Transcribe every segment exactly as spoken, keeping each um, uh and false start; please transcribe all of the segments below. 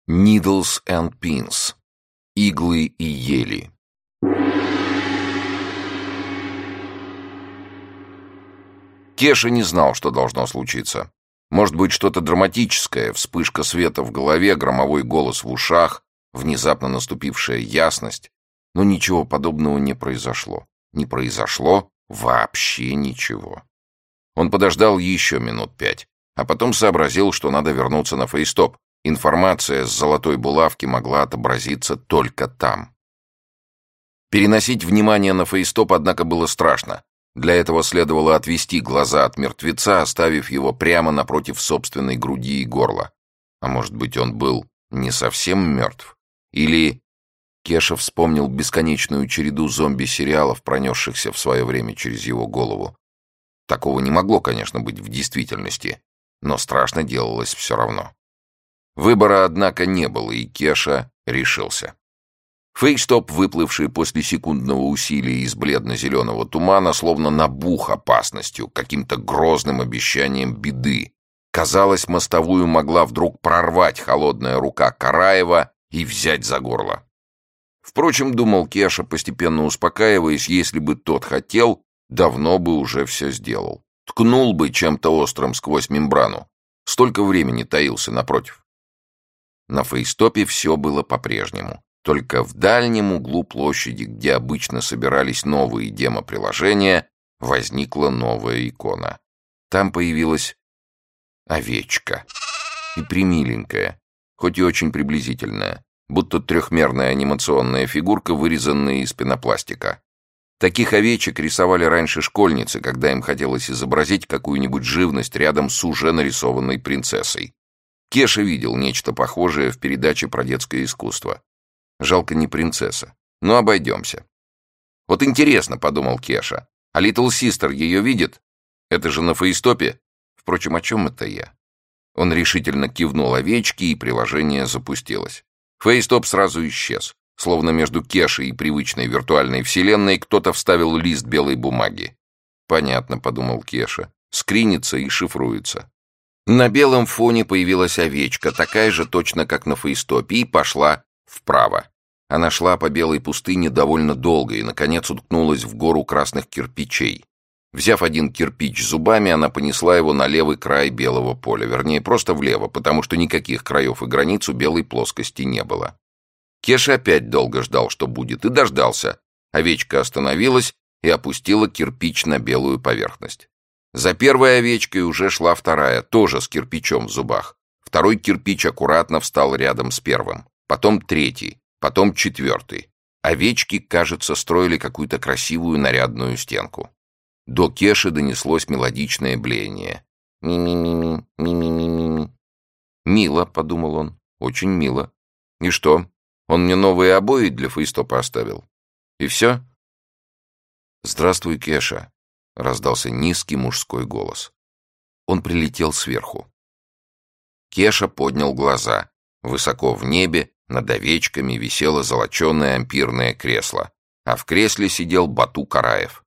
Needles and Pins. Иглы и ели. Кеша не знал, что должно случиться. Может быть, что-то драматическое, вспышка света в голове, громовой голос в ушах, внезапно наступившая ясность. Но ничего подобного не произошло. Не произошло вообще ничего. Он подождал еще минут пять, а потом сообразил, что надо вернуться на фейстоп. Информация с золотой булавки могла отобразиться только там. Переносить внимание на фейстоп, однако, было страшно. Для этого следовало отвести глаза от мертвеца, оставив его прямо напротив собственной груди и горла. А может быть, он был не совсем мертв? Или... Кеша вспомнил бесконечную череду зомби-сериалов, пронесшихся в свое время через его голову. Такого не могло, конечно, быть в действительности, но страшно делалось все равно. Выбора, однако, не было, и Кеша решился. Фейстоп, выплывший после секундного усилия из бледно-зеленого тумана, словно набух опасностью, каким-то грозным обещанием беды. Казалось, мостовую могла вдруг прорвать холодная рука Караева и взять за горло. Впрочем, думал Кеша, постепенно успокаиваясь, если бы тот хотел, давно бы уже все сделал. Ткнул бы чем-то острым сквозь мембрану. Столько времени таился напротив. На фейстопе все было по-прежнему. Только в дальнем углу площади, где обычно собирались новые демо-приложения, возникла новая икона. Там появилась овечка. И примиленькая, хоть и очень приблизительная, будто трехмерная анимационная фигурка, вырезанная из пенопластика. Таких овечек рисовали раньше школьницы, когда им хотелось изобразить какую-нибудь живность рядом с уже нарисованной принцессой. Кеша видел нечто похожее в передаче про детское искусство. Жалко, не принцесса. Но обойдемся. Вот интересно, подумал Кеша, а Little Sister ее видит? Это же на фейстопе. Впрочем, о чем это я? Он решительно кивнул овечке, и приложение запустилось. Фейстоп сразу исчез. Словно между Кешей и привычной виртуальной вселенной кто-то вставил лист белой бумаги. Понятно, подумал Кеша. Скринится и шифруется. На белом фоне появилась овечка, такая же точно, как на фейстопе, и пошла вправо. Она шла по белой пустыне довольно долго и, наконец, уткнулась в гору красных кирпичей. Взяв один кирпич зубами, она понесла его на левый край белого поля, вернее, просто влево, потому что никаких краев и границ у белой плоскости не было. Кеша опять долго ждал, что будет, и дождался. Овечка остановилась и опустила кирпич на белую поверхность. За первой овечкой уже шла вторая, тоже с кирпичом в зубах. Второй кирпич аккуратно встал рядом с первым. Потом третий, потом четвертый. Овечки, кажется, строили какую-то красивую нарядную стенку. До Кеши донеслось мелодичное блеяние. «Ми-ми-ми-ми, ми-ми-ми-ми». «Мило», — подумал он, — «очень мило». «И что, он мне новые обои для фейстопа оставил? И все?» «Здравствуй, Кеша», — раздался низкий мужской голос. Он прилетел сверху. Кеша поднял глаза. Высоко в небе над овечками висело золоченое ампирное кресло, а в кресле сидел Бату Караев.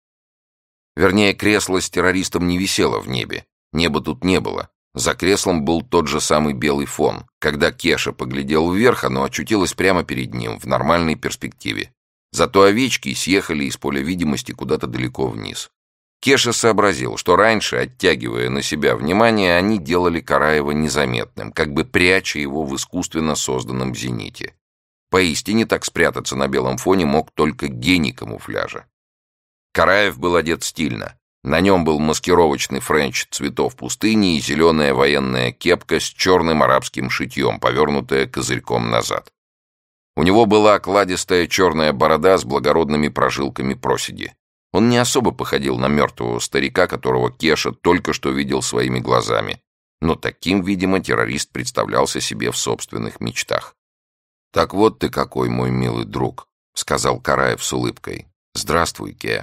Вернее, кресло с террористом не висело в небе. Неба тут не было. За креслом был тот же самый белый фон. Когда Кеша поглядел вверх, оно очутилось прямо перед ним, в нормальной перспективе. Зато овечки съехали из поля видимости куда-то далеко вниз. Кеша сообразил, что раньше, оттягивая на себя внимание, они делали Караева незаметным, как бы пряча его в искусственно созданном зените. Поистине так спрятаться на белом фоне мог только гений камуфляжа. Караев был одет стильно. На нем был маскировочный френч цветов пустыни и зеленая военная кепка с черным арабским шитьем, повернутая козырьком назад. У него была окладистая черная борода с благородными прожилками проседи. Он не особо походил на мертвого старика, которого Кеша только что видел своими глазами, но таким, видимо, террорист представлялся себе в собственных мечтах. «Так вот ты какой, мой милый друг», — сказал Караев с улыбкой. «Здравствуй, Ке».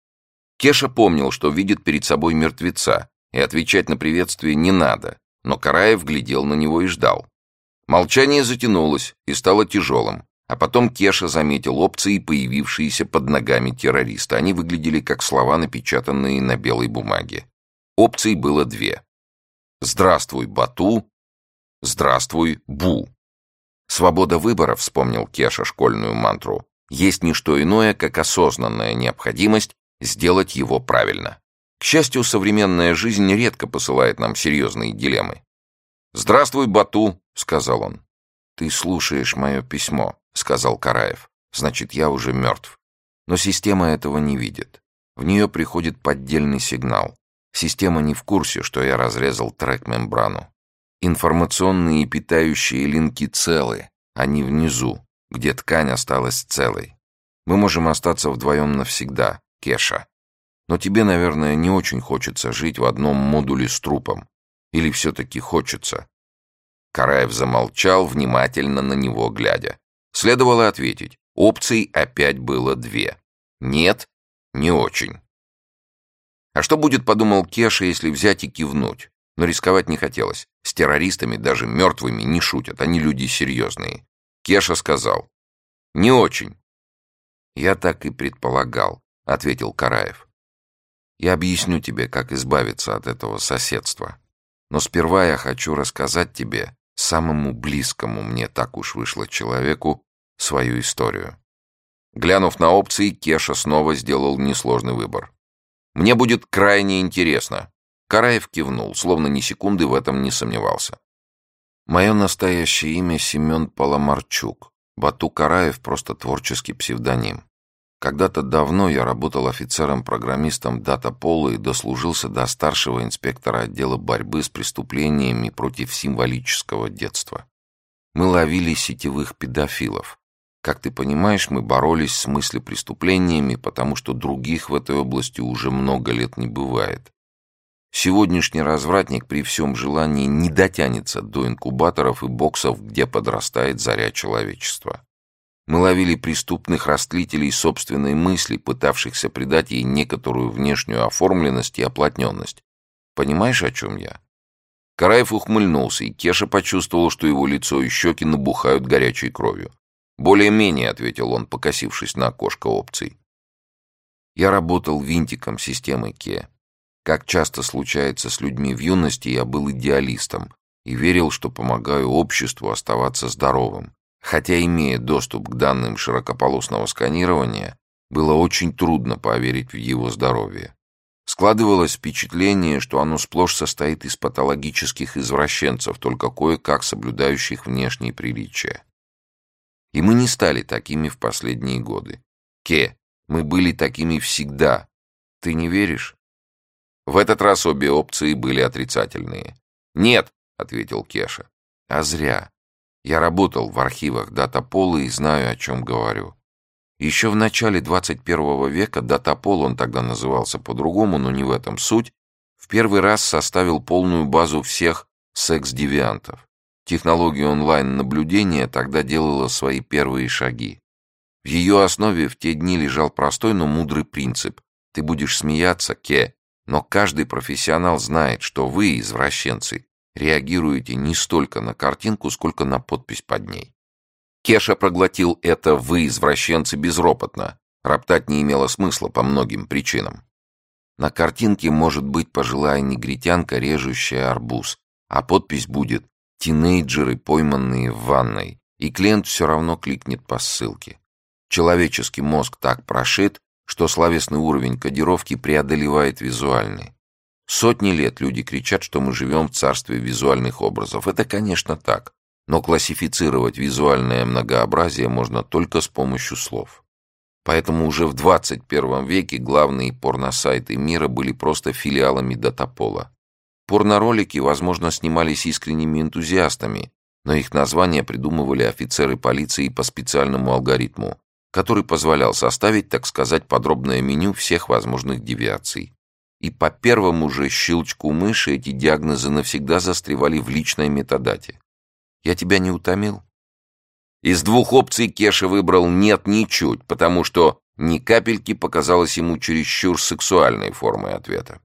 Кеша помнил, что видит перед собой мертвеца, и отвечать на приветствие не надо, но Караев глядел на него и ждал. Молчание затянулось и стало тяжелым, а потом Кеша заметил опции, появившиеся под ногами террориста. Они выглядели как слова, напечатанные на белой бумаге. Опций было две. «Здравствуй, Бату», «Здравствуй, Бу». Свобода выбора, вспомнил Кеша школьную мантру, есть не что иное, как осознанная необходимость сделать его правильно. К счастью, современная жизнь редко посылает нам серьезные дилеммы. «Здравствуй, Бату», — сказал он. «Ты слушаешь мое письмо», — сказал Караев. «Значит, я уже мертв». Но система этого не видит. В нее приходит поддельный сигнал. Система не в курсе, что я разрезал трек-мембрану. Информационные и питающие линки целы, они внизу, где ткань осталась целой. Мы можем остаться вдвоем навсегда, Кеша. Но тебе, наверное, не очень хочется жить в одном модуле с трупом. Или все-таки хочется?» Караев замолчал, внимательно на него глядя. Следовало ответить. Опций опять было две. Нет, не очень. А что будет, подумал Кеша, если взять и кивнуть? Но рисковать не хотелось. С террористами, даже мертвыми, не шутят. Они люди серьезные. Кеша сказал. «Не очень». «Я так и предполагал», — ответил Караев. «Я объясню тебе, как избавиться от этого соседства. Но сперва я хочу рассказать тебе, самому близкому мне так уж вышло человеку, свою историю». Глянув на опции, Кеша снова сделал несложный выбор. «Мне будет крайне интересно». Караев кивнул, словно ни секунды в этом не сомневался. «Мое настоящее имя Семен Паламарчук. Бату Караев — просто творческий псевдоним. Когда-то давно я работал офицером-программистом датапола и дослужился до старшего инспектора отдела борьбы с преступлениями против символического детства. Мы ловили сетевых педофилов. Как ты понимаешь, мы боролись с мыслепреступлениями, потому что других в этой области уже много лет не бывает. Сегодняшний развратник при всем желании не дотянется до инкубаторов и боксов, где подрастает заря человечества. Мы ловили преступных растлителей собственной мысли, пытавшихся придать ей некоторую внешнюю оформленность и оплотненность. Понимаешь, о чем я?» Караев ухмыльнулся, и Кеша почувствовал, что его лицо и щеки набухают горячей кровью. «Более-менее», — ответил он, покосившись на окошко опций. «Я работал винтиком системы Ке. Как часто случается с людьми в юности, я был идеалистом и верил, что помогаю обществу оставаться здоровым. Хотя, имея доступ к данным широкополосного сканирования, было очень трудно поверить в его здоровье. Складывалось впечатление, что оно сплошь состоит из патологических извращенцев, только кое-как соблюдающих внешние приличия. И мы не стали такими в последние годы. Ке, мы были такими всегда. Ты не веришь?» В этот раз обе опции были отрицательные. «Нет», — ответил Кеша. «А зря. Я работал в архивах датапола и знаю, о чем говорю. Еще в начале двадцать первого века датапол, он тогда назывался по-другому, но не в этом суть, в первый раз составил полную базу всех секс-девиантов. Технология онлайн-наблюдения тогда делала свои первые шаги. В ее основе в те дни лежал простой, но мудрый принцип. Ты будешь смеяться, Ке, но каждый профессионал знает, что вы, извращенцы, реагируете не столько на картинку, сколько на подпись под ней. Кеша проглотил это «вы, извращенцы» безропотно. Роптать не имело смысла по многим причинам. На картинке может быть пожилая негритянка, режущая арбуз, а подпись будет «тинейджеры, пойманные в ванной», и клиент все равно кликнет по ссылке. Человеческий мозг так прошит, что словесный уровень кодировки преодолевает визуальный. Сотни лет люди кричат, что мы живем в царстве визуальных образов. Это, конечно, так, но классифицировать визуальное многообразие можно только с помощью слов. Поэтому уже в двадцать первом веке главные порносайты мира были просто филиалами датапола. Порноролики, возможно, снимались искренними энтузиастами, но их названия придумывали офицеры полиции по специальному алгоритму, который позволял составить, так сказать, подробное меню всех возможных девиаций. И по первому же щелчку мыши эти диагнозы навсегда застревали в личной метадате. Я тебя не утомил? Из двух опций Кеша выбрал «нет, ничуть», потому что ни капельки показалось ему чересчур сексуальной формой ответа.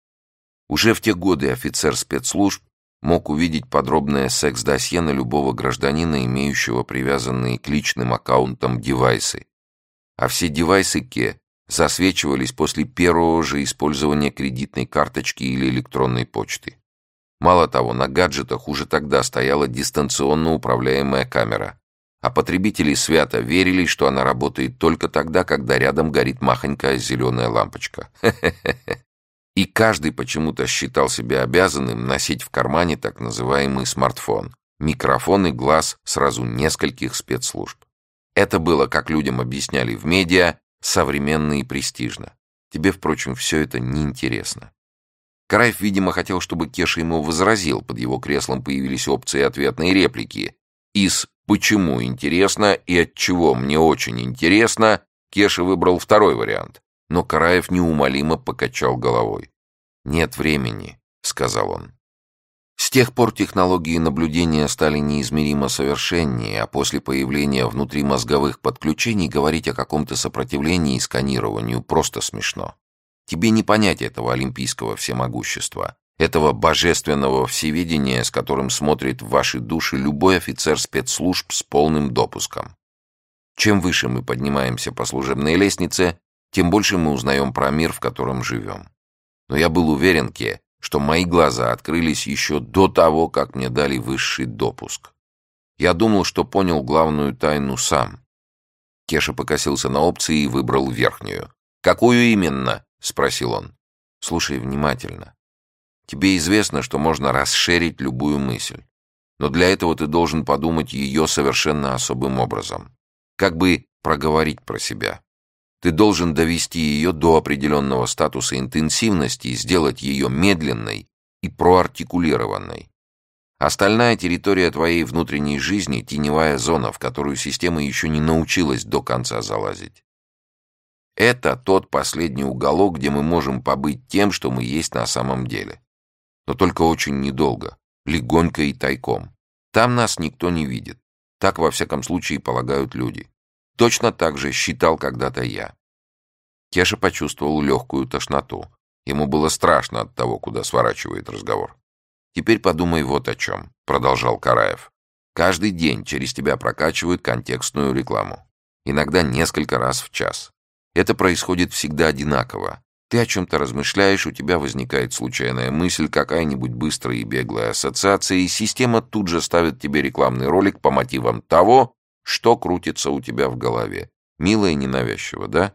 Уже в те годы офицер спецслужб мог увидеть подробное секс-досье на любого гражданина, имеющего привязанные к личным аккаунтам девайсы. А все девайсы Ке засвечивались после первого же использования кредитной карточки или электронной почты. Мало того, на гаджетах уже тогда стояла дистанционно управляемая камера, а потребители свято верили, что она работает только тогда, когда рядом горит махонькая зеленая лампочка. Хе-хе-хе. И каждый почему-то считал себя обязанным носить в кармане так называемый смартфон, микрофон и глаз сразу нескольких спецслужб. Это было, как людям объясняли в медиа, современно и престижно. Тебе, впрочем, все это неинтересно. Караев, видимо, хотел, чтобы Кеша ему возразил. Под его креслом появились опции ответной реплики. Из «почему интересно» и «отчего мне очень интересно» Кеша выбрал второй вариант. Но Караев неумолимо покачал головой. «Нет времени», — сказал он. С тех пор технологии наблюдения стали неизмеримо совершеннее, а после появления внутримозговых подключений говорить о каком-то сопротивлении и сканированию просто смешно. Тебе не понять этого олимпийского всемогущества, этого божественного всевидения, с которым смотрит в ваши души любой офицер спецслужб с полным допуском. Чем выше мы поднимаемся по служебной лестнице, тем больше мы узнаем про мир, в котором живем. Но я был уверен, Ке, что мои глаза открылись еще до того, как мне дали высший допуск. Я думал, что понял главную тайну сам. Кеша покосился на опции и выбрал верхнюю. «Какую именно?» — спросил он. «Слушай внимательно. Тебе известно, что можно расширить любую мысль. Но для этого ты должен подумать ее совершенно особым образом. Как бы проговорить про себя. Ты должен довести ее до определенного статуса интенсивности и сделать ее медленной и проартикулированной. Остальная территория твоей внутренней жизни — теневая зона, в которую система еще не научилась до конца залазить. Это тот последний уголок, где мы можем побыть тем, что мы есть на самом деле. Но только очень недолго, легонько и тайком. Там нас никто не видит. Так, во всяком случае, полагают люди. Точно так же считал когда-то я. Кеша почувствовал легкую тошноту. Ему было страшно от того, куда сворачивает разговор. «Теперь подумай вот о чем», — продолжал Караев. «Каждый день через тебя прокачивают контекстную рекламу. Иногда несколько раз в час. Это происходит всегда одинаково. Ты о чем-то размышляешь, у тебя возникает случайная мысль, какая-нибудь быстрая и беглая ассоциация, и система тут же ставит тебе рекламный ролик по мотивам того, что крутится у тебя в голове. Мило и ненавязчиво, да?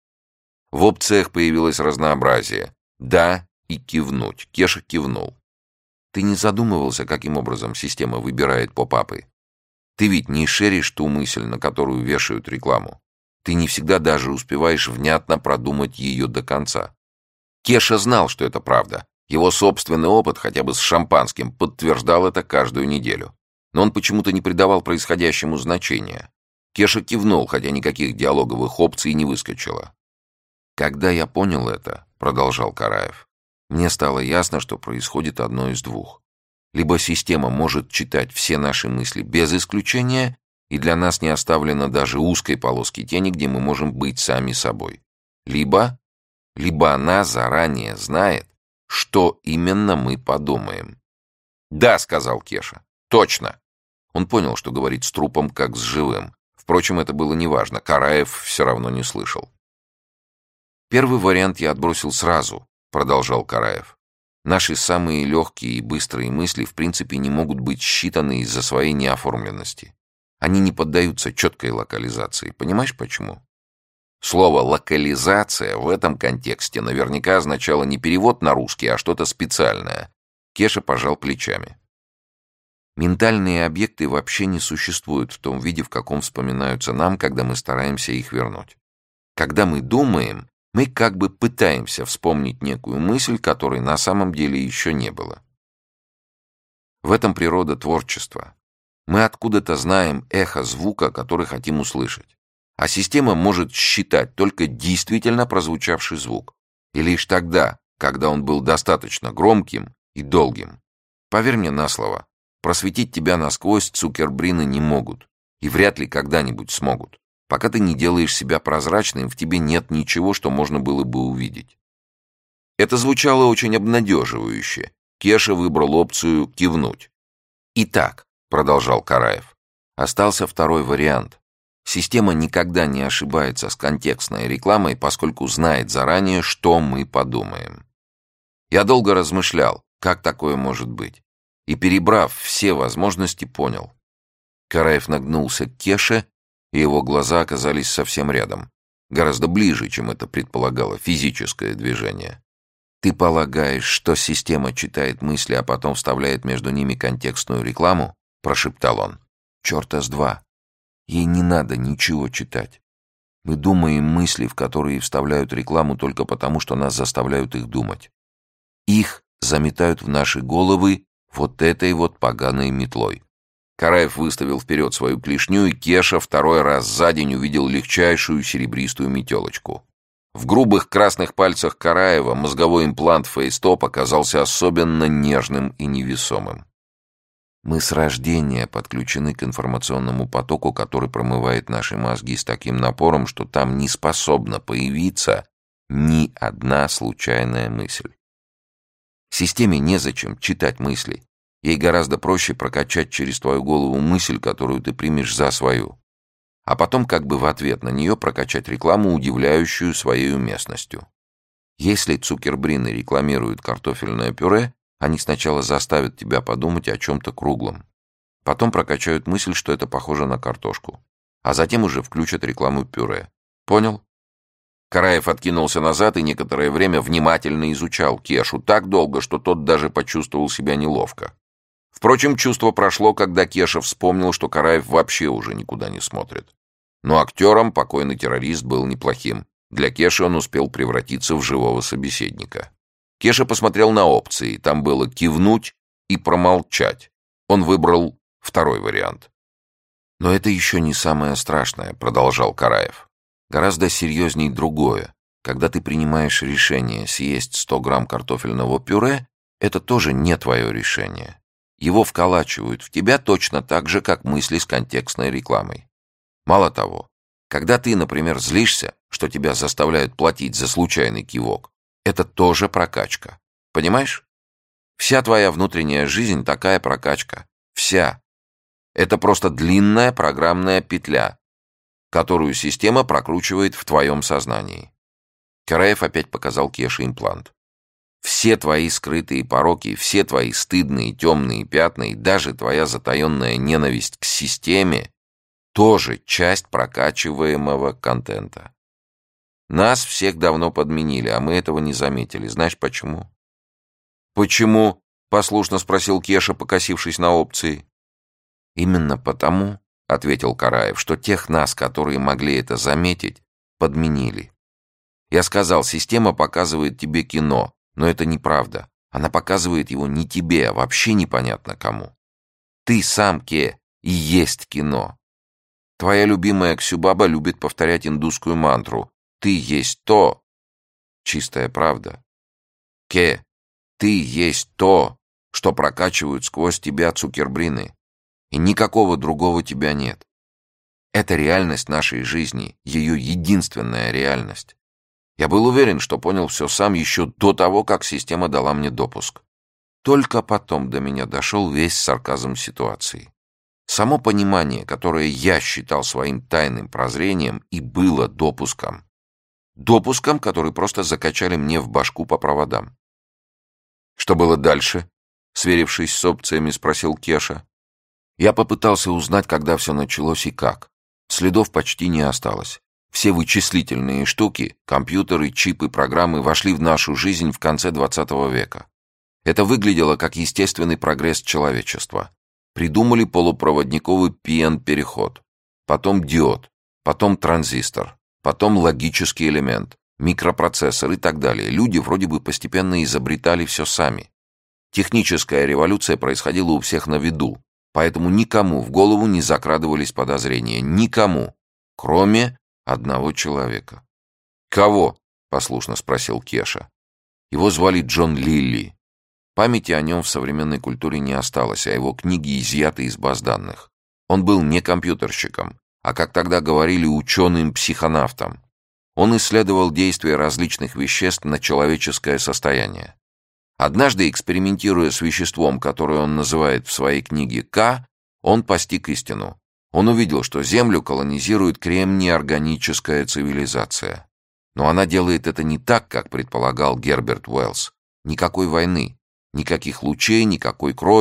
В опциях появилось разнообразие. Да и кивнуть. Кеша кивнул. Ты не задумывался, каким образом система выбирает поп-апы? Ты ведь не шеришь ту мысль, на которую вешают рекламу. Ты не всегда даже успеваешь внятно продумать ее до конца. Кеша знал, что это правда. Его собственный опыт, хотя бы с шампанским, подтверждал это каждую неделю. Но он почему-то не придавал происходящему значения. Кеша кивнул, хотя никаких диалоговых опций не выскочило. «Когда я понял это, — продолжал Караев, — мне стало ясно, что происходит одно из двух. Либо система может читать все наши мысли без исключения, и для нас не оставлено даже узкой полоски тени, где мы можем быть сами собой. Либо, либо она заранее знает, что именно мы подумаем». «Да, — сказал Кеша, — точно». Он понял, что говорит с трупом, как с живым. Впрочем, это было неважно, Караев все равно не слышал. «Первый вариант я отбросил сразу», — продолжал Караев. «Наши самые легкие и быстрые мысли в принципе не могут быть считаны из-за своей неоформленности. Они не поддаются четкой локализации. Понимаешь, почему?» Слово «локализация» в этом контексте наверняка означало не перевод на русский, а что-то специальное. Кеша пожал плечами. Ментальные объекты вообще не существуют в том виде, в каком вспоминаются нам, когда мы стараемся их вернуть. Когда мы думаем, мы как бы пытаемся вспомнить некую мысль, которой на самом деле еще не было. В этом природа творчества. Мы откуда-то знаем эхо звука, который хотим услышать. А система может считать только действительно прозвучавший звук. И лишь тогда, когда он был достаточно громким и долгим. Поверь мне на слово, просветить тебя насквозь цукербрины не могут. И вряд ли когда-нибудь смогут. Пока ты не делаешь себя прозрачным, в тебе нет ничего, что можно было бы увидеть. Это звучало очень обнадеживающе. Кеша выбрал опцию «кивнуть». «Итак», — продолжал Караев, — остался второй вариант. Система никогда не ошибается с контекстной рекламой, поскольку знает заранее, что мы подумаем. Я долго размышлял, как такое может быть, и, перебрав все возможности, понял. Караев нагнулся к Кеше, и его глаза оказались совсем рядом. Гораздо ближе, чем это предполагало физическое движение. «Ты полагаешь, что система читает мысли, а потом вставляет между ними контекстную рекламу?» — прошептал он. «Чёрта с два. Ей не надо ничего читать. Мы думаем мысли, в которые вставляют рекламу только потому, что нас заставляют их думать. Их заметают в наши головы вот этой вот поганой метлой». Караев выставил вперед свою клешню, и Кеша второй раз за день увидел легчайшую серебристую метелочку. В грубых красных пальцах Караева мозговой имплант фейстоп оказался особенно нежным и невесомым. Мы с рождения подключены к информационному потоку, который промывает наши мозги с таким напором, что там не способна появиться ни одна случайная мысль. Системе незачем читать мысли. Ей гораздо проще прокачать через твою голову мысль, которую ты примешь за свою, а потом как бы в ответ на нее прокачать рекламу, удивляющую своей уместностью. Если цукербрины рекламируют картофельное пюре, они сначала заставят тебя подумать о чем-то круглом, потом прокачают мысль, что это похоже на картошку, а затем уже включат рекламу пюре. Понял? Караев откинулся назад и некоторое время внимательно изучал Кешу, так долго, что тот даже почувствовал себя неловко. Впрочем, чувство прошло, когда Кеша вспомнил, что Караев вообще уже никуда не смотрит. Но актером покойный террорист был неплохим. Для Кеши он успел превратиться в живого собеседника. Кеша посмотрел на опции. Там было кивнуть и промолчать. Он выбрал второй вариант. «Но это еще не самое страшное», — продолжал Караев. «Гораздо серьезней другое. Когда ты принимаешь решение съесть сто грамм картофельного пюре, это тоже не твое решение. Его вколачивают в тебя точно так же, как мысли с контекстной рекламой. Мало того, когда ты, например, злишься, что тебя заставляют платить за случайный кивок, это тоже прокачка. Понимаешь? Вся твоя внутренняя жизнь такая прокачка. Вся. Это просто длинная программная петля, которую система прокручивает в твоем сознании». Караев опять показал Кеше имплант. «Все твои скрытые пороки, все твои стыдные темные пятна и даже твоя затаенная ненависть к системе тоже часть прокачиваемого контента. Нас всех давно подменили, а мы этого не заметили. Знаешь почему?» «Почему?» — послушно спросил Кеша, покосившись на опции. «Именно потому, — ответил Караев, — что тех нас, которые могли это заметить, подменили. Я сказал, система показывает тебе кино, но это неправда. Она показывает его не тебе, а вообще непонятно кому. Ты сам, Ке, и есть кино. Твоя любимая Ксюбаба любит повторять индусскую мантру. Ты есть то. Чистая правда. Ке, ты есть то, что прокачивают сквозь тебя цукербрины. И никакого другого тебя нет. Это реальность нашей жизни, ее единственная реальность. Я был уверен, что понял все сам еще до того, как система дала мне допуск. Только потом до меня дошел весь сарказм ситуации. Само понимание, которое я считал своим тайным прозрением, и было допуском. Допуском, который просто закачали мне в башку по проводам. «Что было дальше?» — сверившись с опциями, спросил Кеша. Я попытался узнать, когда все началось и как. Следов почти не осталось. Все вычислительные штуки, компьютеры, чипы, программы вошли в нашу жизнь в конце двадцатого века. Это выглядело как естественный прогресс человечества. Придумали полупроводниковый пи эн-переход, потом диод, потом транзистор, потом логический элемент, микропроцессор и так далее. Люди вроде бы постепенно изобретали все сами. Техническая революция происходила у всех на виду, поэтому никому в голову не закрадывались подозрения. Никому, кроме одного человека. «Кого?» — послушно спросил Кеша. Его звали Джон Лилли. Памяти о нем в современной культуре не осталось, а его книги изъяты из баз данных. Он был не компьютерщиком, а, как тогда говорили, ученым-психонавтом. Он исследовал действия различных веществ на человеческое состояние. Однажды, экспериментируя с веществом, которое он называет в своей книге К, он постиг истину. Он увидел, что Землю колонизирует кремний-органическая цивилизация. Но она делает это не так, как предполагал Герберт Уэллс. Никакой войны, никаких лучей, никакой крови,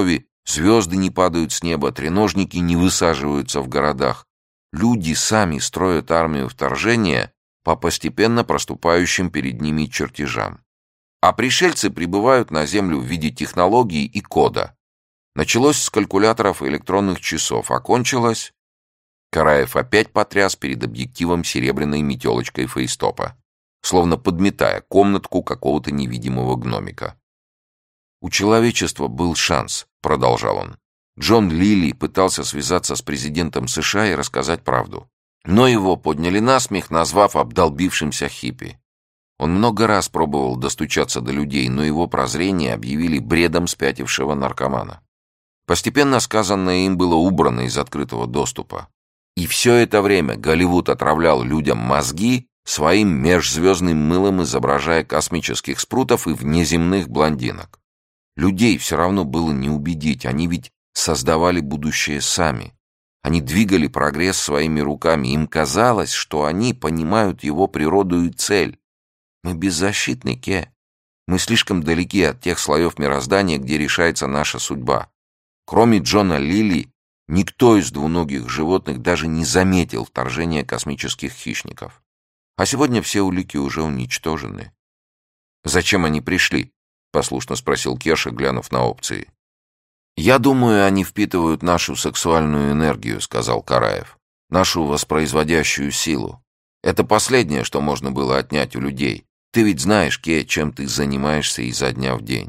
Звезды не падают с неба, треножники не высаживаются в городах. Люди сами строят армию вторжения по постепенно проступающим перед ними чертежам. А пришельцы прибывают на Землю в виде технологий и кода. Началось с калькуляторов и электронных часов, а кончилось... Караев опять потряс перед объективом серебряной метелочкой фейстопа, словно подметая комнатку какого-то невидимого гномика. «У человечества был шанс», — продолжал он. Джон Лилли пытался связаться с президентом США и рассказать правду. Но его подняли на смех, назвав обдолбившимся хиппи. Он много раз пробовал достучаться до людей, но его прозрение объявили бредом спятившего наркомана. Постепенно сказанное им было убрано из открытого доступа. И все это время Голливуд отравлял людям мозги своим межзвездным мылом, изображая космических спрутов и внеземных блондинок. Людей все равно было не убедить, они ведь создавали будущее сами. Они двигали прогресс своими руками, им казалось, что они понимают его природу и цель. Мы беззащитны, Ке. Мы слишком далеки от тех слоев мироздания, где решается наша судьба. Кроме Джона Лилли, никто из двуногих животных даже не заметил вторжения космических хищников. А сегодня все улики уже уничтожены. «Зачем они пришли?» — послушно спросил Кеша, глянув на опции. «Я думаю, они впитывают нашу сексуальную энергию», — сказал Караев. «Нашу воспроизводящую силу. Это последнее, что можно было отнять у людей. Ты ведь знаешь, Ке, чем ты занимаешься изо дня в день».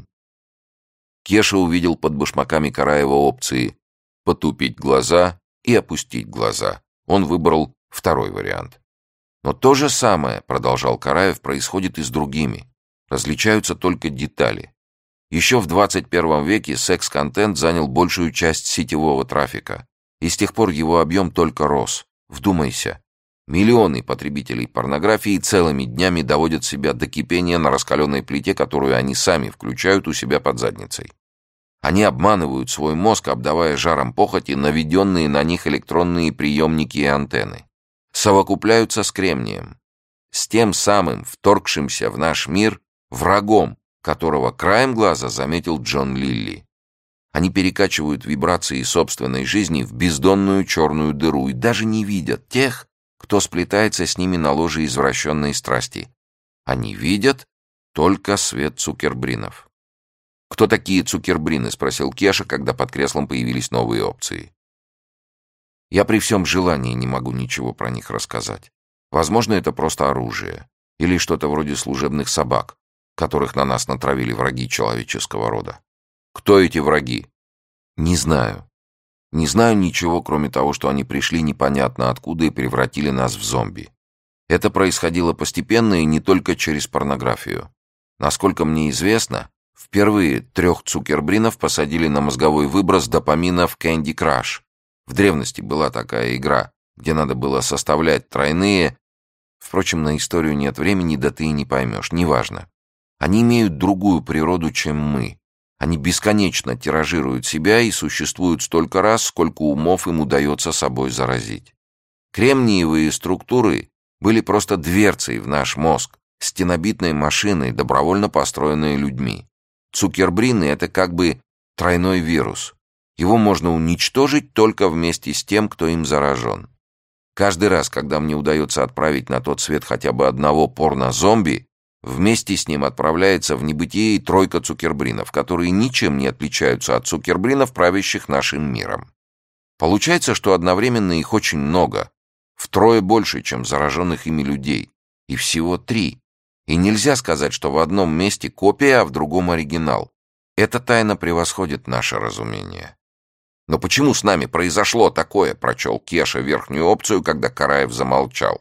Кеша увидел под башмаками Караева опции потупить глаза и опустить глаза. Он выбрал второй вариант. «Но то же самое, — продолжал Караев, — происходит и с другими. Различаются только детали. Еще в двадцать первом веке секс-контент занял большую часть сетевого трафика, и с тех пор его объем только рос. Вдумайся. Миллионы потребителей порнографии целыми днями доводят себя до кипения на раскаленной плите, которую они сами включают у себя под задницей. Они обманывают свой мозг, обдавая жаром похоти наведенные на них электронные приемники и антенны. Совокупляются с кремнием, с тем самым вторгшимся в наш мир врагом, которого краем глаза заметил Джон Лилли. Они перекачивают вибрации собственной жизни в бездонную черную дыру и даже не видят тех, кто сплетается с ними на ложе извращенной страсти. Они видят только свет цукербринов. «Кто такие цукербрины?» — спросил Кеша, когда под креслом появились новые опции. «Я при всем желании не могу ничего про них рассказать. Возможно, это просто оружие или что-то вроде служебных собак, которых на нас натравили враги человеческого рода. Кто эти враги? Не знаю. Не знаю ничего, кроме того, что они пришли непонятно откуда и превратили нас в зомби. Это происходило постепенно и не только через порнографию. Насколько мне известно, впервые трех цукербринов посадили на мозговой выброс допамина в Candy Crush. В древности была такая игра, где надо было составлять тройные... Впрочем, на историю нет времени, да ты и не поймешь, неважно. Они имеют другую природу, чем мы. Они бесконечно тиражируют себя и существуют столько раз, сколько умов им удается собой заразить. Кремниевые структуры были просто дверцей в наш мозг, стенобитной машиной, добровольно построенной людьми. Цукербрины — это как бы тройной вирус. Его можно уничтожить только вместе с тем, кто им заражен. Каждый раз, когда мне удается отправить на тот свет хотя бы одного порно-зомби, вместе с ним отправляется в небытие и тройка цукербринов, которые ничем не отличаются от цукербринов, правящих нашим миром. Получается, что одновременно их очень много, втрое больше, чем зараженных ими людей, и всего три. И нельзя сказать, что в одном месте копия, а в другом оригинал. Эта тайна превосходит наше разумение. «Но почему с нами произошло такое?» — прочел Кеша верхнюю опцию, когда Караев замолчал.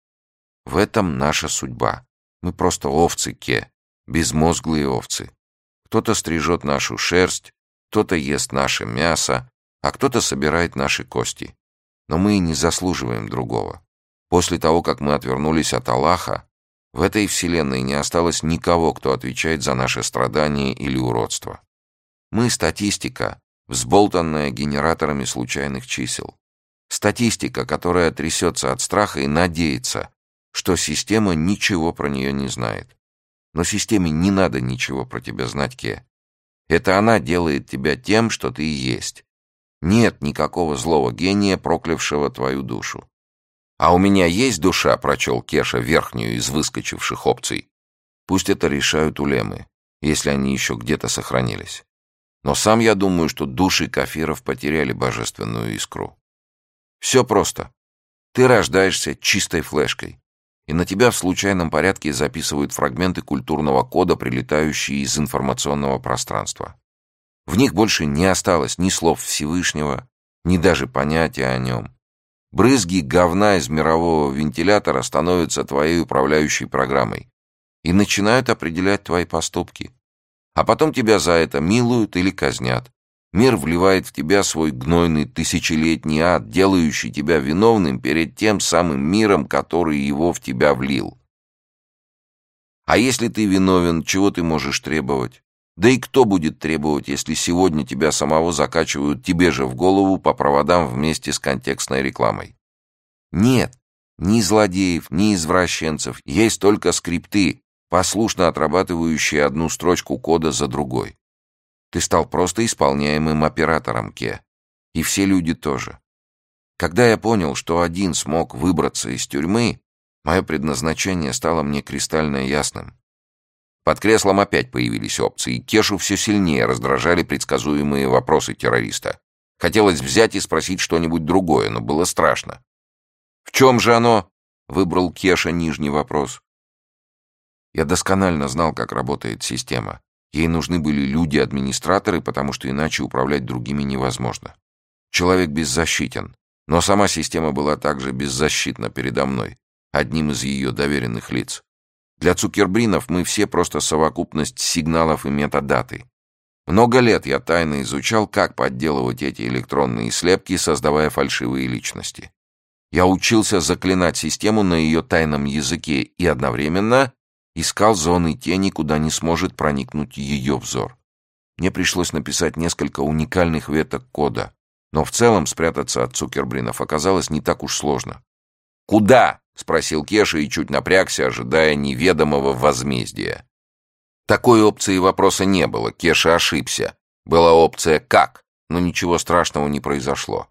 «В этом наша судьба. Мы просто овцы, Ке, безмозглые овцы. Кто-то стрижет нашу шерсть, кто-то ест наше мясо, а кто-то собирает наши кости. Но мы и не заслуживаем другого. После того, как мы отвернулись от Аллаха, в этой вселенной не осталось никого, кто отвечает за наши страдания или уродство. Мы — статистика, взболтанная генераторами случайных чисел. Статистика, которая трясется от страха и надеется, что система ничего про нее не знает. Но системе не надо ничего про тебя знать, Ке. Это она делает тебя тем, что ты и есть. Нет никакого злого гения, проклявшего твою душу. «А у меня есть душа», — прочел Кеша верхнюю из выскочивших опций. Пусть это решают улемы, если они еще где-то сохранились. Но сам я думаю, что души кафиров потеряли божественную искру. Все просто. Ты рождаешься чистой флешкой, и на тебя в случайном порядке записывают фрагменты культурного кода, прилетающие из информационного пространства. В них больше не осталось ни слов Всевышнего, ни даже понятия о нем. Брызги говна из мирового вентилятора становятся твоей управляющей программой и начинают определять твои поступки. А потом тебя за это милуют или казнят. Мир вливает в тебя свой гнойный тысячелетний ад, делающий тебя виновным перед тем самым миром, который его в тебя влил. А если ты виновен, чего ты можешь требовать? Да и кто будет требовать, если сегодня тебя самого закачивают тебе же в голову по проводам вместе с контекстной рекламой? Нет, ни злодеев, ни извращенцев, есть только скрипты, послушно отрабатывающие одну строчку кода за другой. Ты стал просто исполняемым оператором, Ке. И все люди тоже. Когда я понял, что один смог выбраться из тюрьмы, мое предназначение стало мне кристально ясным. Под креслом опять появились опции, и Кешу все сильнее раздражали предсказуемые вопросы террориста. Хотелось взять и спросить что-нибудь другое, но было страшно. «В чем же оно?» — выбрал Кеша нижний вопрос. Я досконально знал, как работает система. Ей нужны были люди-администраторы, потому что иначе управлять другими невозможно. Человек беззащитен, но сама система была также беззащитна передо мной, одним из ее доверенных лиц. Для цукербринов мы все просто совокупность сигналов и метадаты. Много лет я тайно изучал, как подделывать эти электронные слепки, создавая фальшивые личности. Я учился заклинать систему на ее тайном языке и одновременно искал зоны тени, куда не сможет проникнуть ее взор. Мне пришлось написать несколько уникальных веток кода, но в целом спрятаться от цукербринов оказалось не так уж сложно. «Куда?» — спросил Кеша и чуть напрягся, ожидая неведомого возмездия. Такой опции вопроса не было, Кеша ошибся. Была опция «как», но ничего страшного не произошло.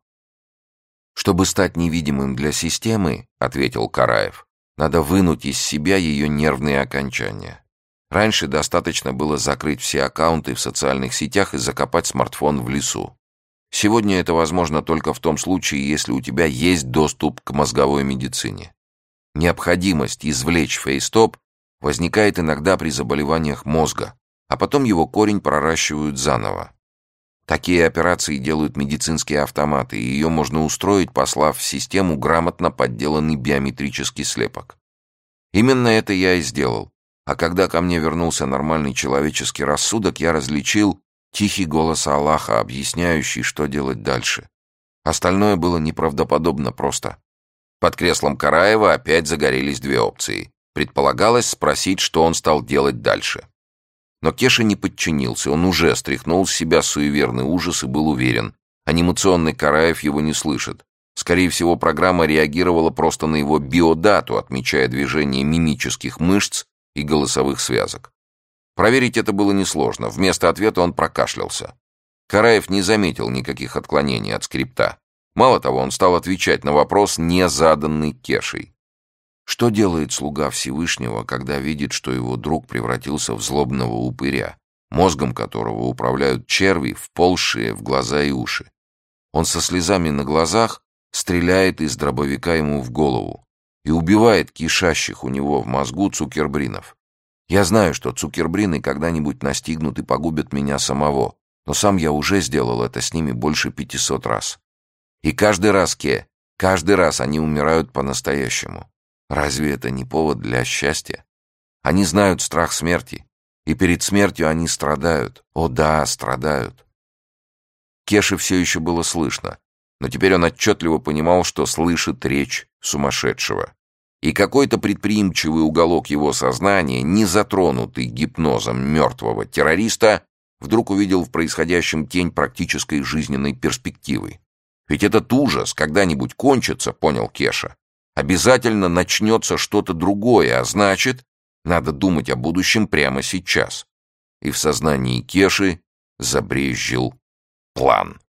«Чтобы стать невидимым для системы, — ответил Караев, — надо вынуть из себя ее нервные окончания. Раньше достаточно было закрыть все аккаунты в социальных сетях и закопать смартфон в лесу. Сегодня это возможно только в том случае, если у тебя есть доступ к мозговой медицине. Необходимость извлечь фейстоп возникает иногда при заболеваниях мозга, а потом его корень проращивают заново. Такие операции делают медицинские автоматы, и ее можно устроить, послав в систему грамотно подделанный биометрический слепок. Именно это я и сделал, а когда ко мне вернулся нормальный человеческий рассудок, я различил тихий голос Аллаха, объясняющий, что делать дальше. Остальное было неправдоподобно просто. Под креслом Караева опять загорелись две опции. Предполагалось спросить, что он стал делать дальше. Но Кеша не подчинился, он уже стряхнул с себя суеверный ужас и был уверен. Анимационный Караев его не слышит. Скорее всего, программа реагировала просто на его биодату, отмечая движение мимических мышц и голосовых связок. Проверить это было несложно. Вместо ответа он прокашлялся. Караев не заметил никаких отклонений от скрипта. Мало того, он стал отвечать на вопрос, не заданный Кешей. Что делает слуга Всевышнего, когда видит, что его друг превратился в злобного упыря, мозгом которого управляют черви, вползшие в глаза и уши? Он со слезами на глазах стреляет из дробовика ему в голову и убивает кишащих у него в мозгу цукербринов. Я знаю, что цукербрины когда-нибудь настигнут и погубят меня самого, но сам я уже сделал это с ними больше пятисот раз. И каждый раз, Ке, каждый раз они умирают по-настоящему. Разве это не повод для счастья? Они знают страх смерти, и перед смертью они страдают. О да, страдают. Кеше все еще было слышно, но теперь он отчетливо понимал, что слышит речь сумасшедшего. И какой-то предприимчивый уголок его сознания, не затронутый гипнозом мертвого террориста, вдруг увидел в происходящем тень практической жизненной перспективы. Ведь этот ужас когда-нибудь кончится, понял Кеша. Обязательно начнется что-то другое, а значит, надо думать о будущем прямо сейчас. И в сознании Кеши забрезжил план.